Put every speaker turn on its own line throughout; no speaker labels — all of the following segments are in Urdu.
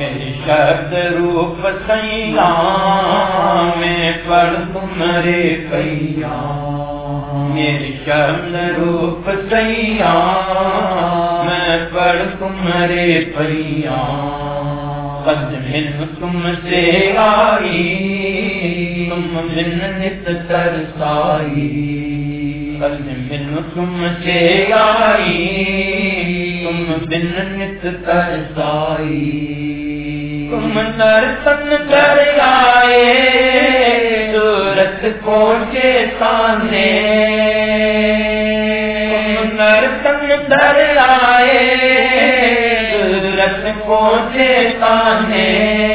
میری شبد روپ سیاں میں پڑھ تمہارے پیام، میری شبد روپ سیاں میں پڑھ تمہارے پیام، قد من تم سے آئی تم من نت ترسائی، قد من تم سے آئی تم من نت ترسائی، تم نر تن در آئے صورت پہنچے سامنے، تم نر تن در آئے صورت پہنچے سامنے،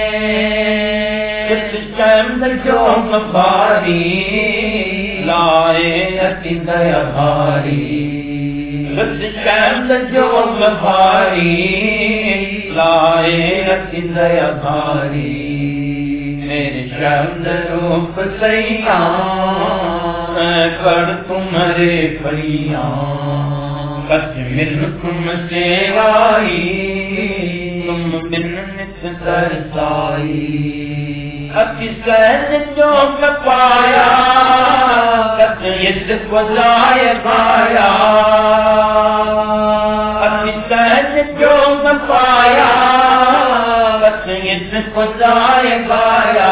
کس چند جو مباری لائے اتی دیا بھاری، کس چند جو مباری لائے اتی دیا بھاری، میرے چند روپ سیاں میں پڑھ تمہارے پیام، قد من تم سے آئی تم من نت ترسائی، اتی سہن جو میں پایا قطعیت کو ضائع پایا، اتی سہن جو میں پایا قطعیت کو ضائع پایا،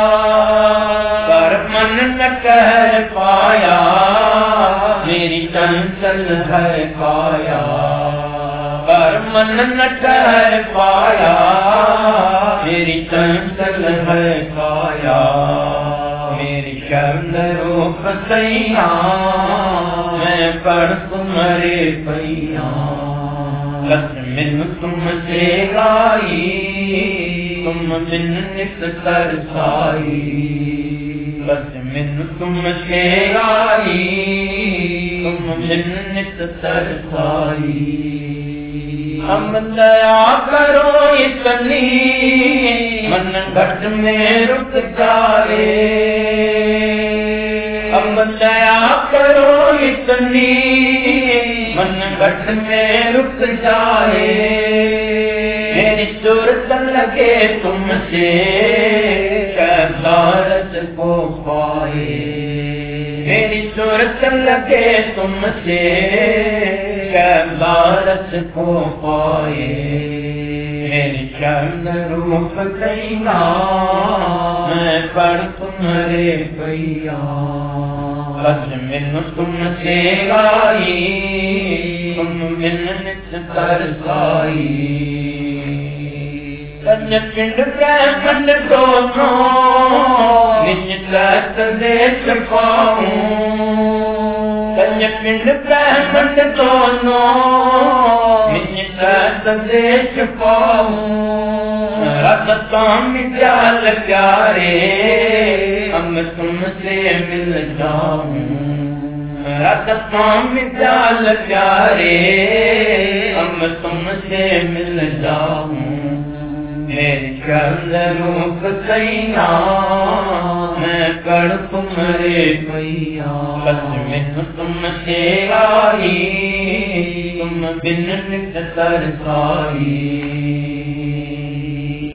پر من نہ کہہ پایا میری چنچل ہے کایا، پر من نہ کہہ پایا میری چنچل ہے کایا، میری شبد روپ سیاں میں پڑھ تمہارے پیام، قد من تم سے آئی تم من نت ترسائی، قد من تم سے آئی تم من نت ترسائی، ہم دیا کرو اتنی من گھٹ میں رک جائے، ہم دیا کرو اتنی من گھٹ میں رک جائے، میری صورت لگے تم سے شہزارت کو پائے، میری صورت لگے تم سے شہزارت کو پائے، میری شبد روپ سیاں میں پڑھ تمہارے پیام، قد من تم سے آئی تم من نت ترسائی، کنج کنڈ پرکھنڈ دونوں نجلت دے چھپاؤں، کنج کنڈ پرکھنڈ دونوں نجلت دے چھپاؤں، رکھتوں میں جال پیارے ہم تم سے مل جاؤں، رکھتوں میں جال پیارے ہم تم سے مل جاؤں، میری شبد روپ سیاں میں پڑھ تمہارے پیام، قد من تم سے آئی تم من نت ترسائی،